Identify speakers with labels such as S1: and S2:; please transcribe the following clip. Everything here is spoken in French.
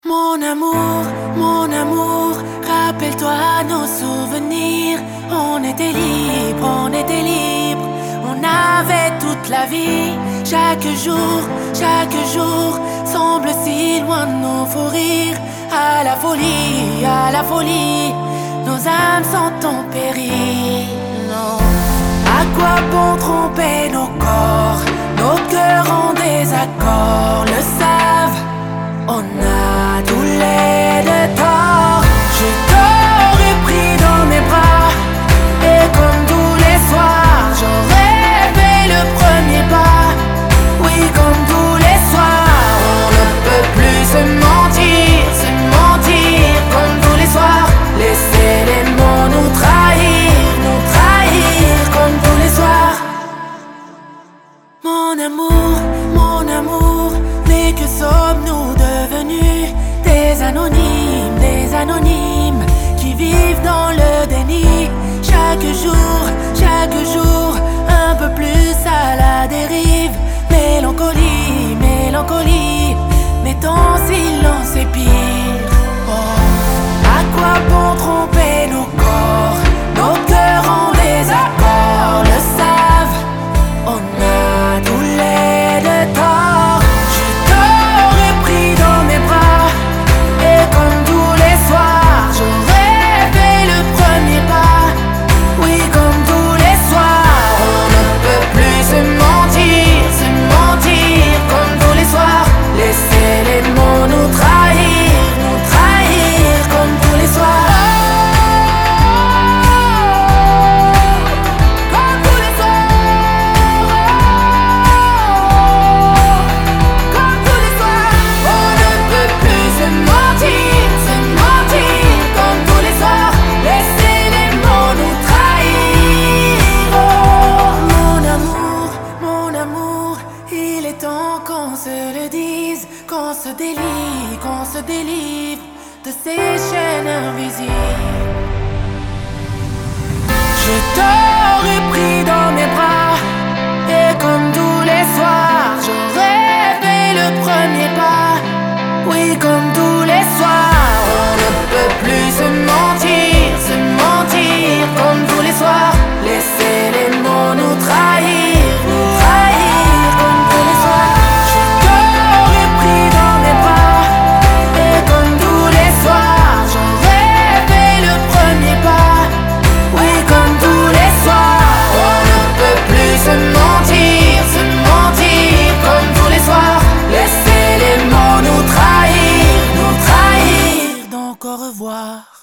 S1: Mon amour, rappelle-toi nos souvenirs. On était libre, on avait toute la vie. Chaque jour semble si loin de nos fous rires. À la folie, nos âmes sont en péril. Non. À quoi bon tromper nos corps? Nos cœurs en désaccord le savent. On a tous les deux tort. Je t'aurais pris dans mes bras, et comme tous les soirs, j'aurais fait le premier pas. Oui, comme tous les soirs, on ne peut plus se mentir comme tous les soirs. Laisser les mots nous trahir comme tous les soirs. Mon amour, mais que sommes-nous devenus? Des anonymes qui vivent dans le déni. Chaque jour, un peu plus à la dérive. Mélancolie, mais ton silence est pire. Oh. À quoi bon tromper nos corps? Nos cœurs en désaccord le savent. On a tous les deux tort. Je t'aurais pris dans mes bras, et comme tous les soirs, j'aurais fait le premier pas. Oui, comme tous les soirs, on ne peut plus se mentir comme tous les soirs. Laisser les mots nous trahir comme tous les soirs. Qu'on se le dise, qu'on se délivre de ces chaînes invisibles. Je t'aurais pris dans mes bras, et comme tous les soirs, j'aurais fait le premier pas. Oui, comme tous les soirs, on ne peut plus se mentir comme tous les soirs. Laisser les mots nous trahir comme tous les soirs. Au revoir.